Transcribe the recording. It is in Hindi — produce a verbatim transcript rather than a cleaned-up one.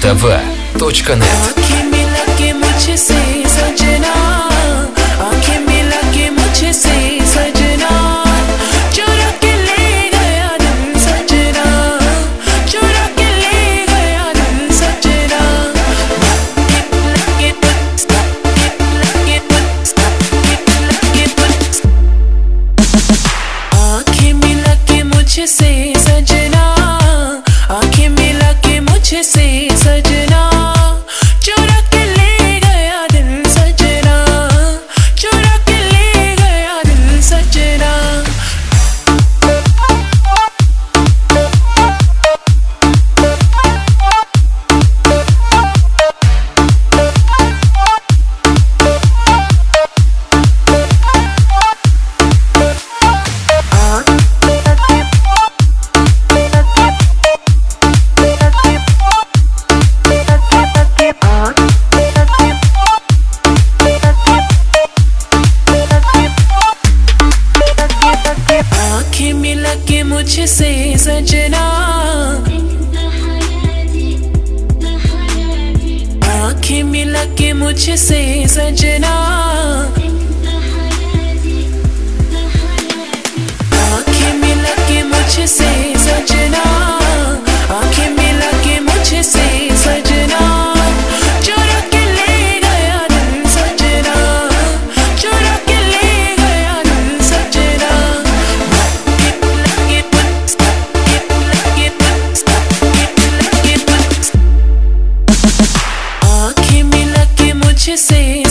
тв точка нет. आँखें मिला के मुझसे सजना, आँखें मिला के मुझसे सजना, चुरा के ले गया दिल सजना, चुरा के ले गया दिल सजना। आँखें मिला के मुझसे सजना, आँखें मिला के मुझसे सजना, चुरा के ले गया दिल सजना, चुरा के ले गया दिल सजना। आँखें मिला के मुझसे सजना, आँखें मिला के मुझसे सजना, आँखें मिला के मुझसे सजना, आँखें मिला के मुझसे सजना, चुरा के ले गया दिल सजना, चुरा के ले गया दिल सजना। आँखें मिला के मुझसे